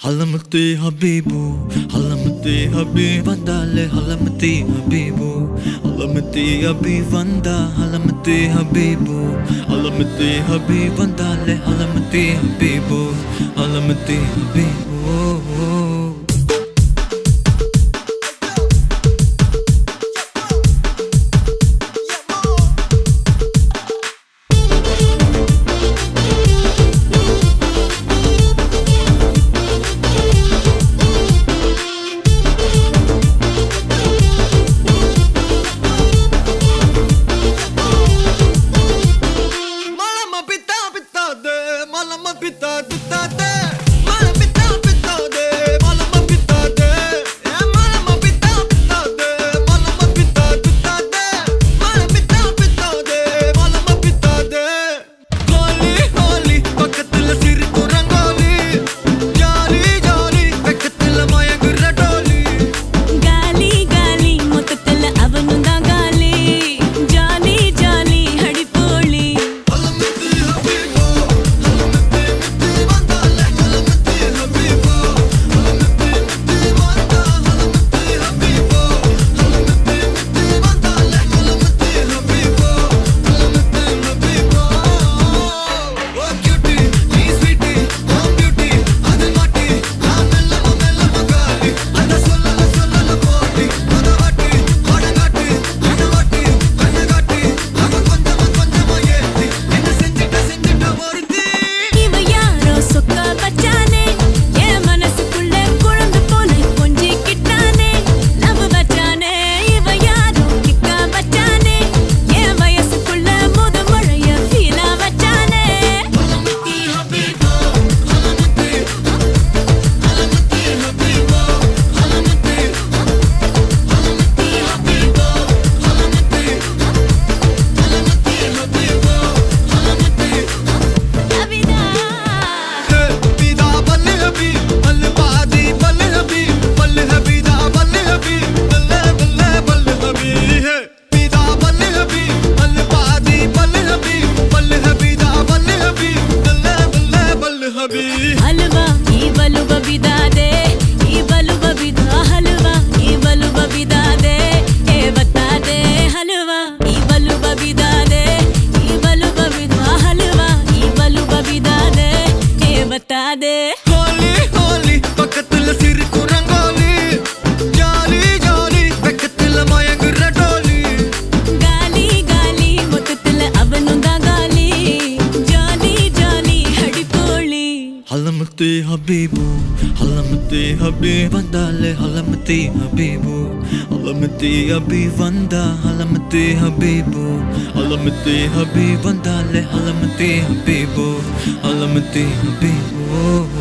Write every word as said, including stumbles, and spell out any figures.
Halamati Habibu, Halamati Habib Vandale, Halamati Habibu, Halamati Habib Vanda, Halamati Habibu, Halamati Habib Vandale, Halamati Habibu, Halamati Habibu. हलवा ई बलु बबिदा दे ई बलु बबिदा हलवा ई बलु बबिदा दे ए बता दे हलवा ई बलु बबिदा दे ई बलु बबिदा हलवा ई बलु बबिदा दे ए बता दे होली होली பக்கத்துல சிரிக்கு rangoli jolly jolly பக்கத்துல மயங்குற டோலி गाली गाली மொத்தத்துல அவனும் தான் गाली ஜாலி ஜாலி ஹடிப்போலி Halamati Habibu, Halamati Habib Vandale, Halamati Habibu, Halamati Habib Vanda, Halamati Habibu, Halamati Habib Vandale, Halamati Habibu, Halamati Habibu.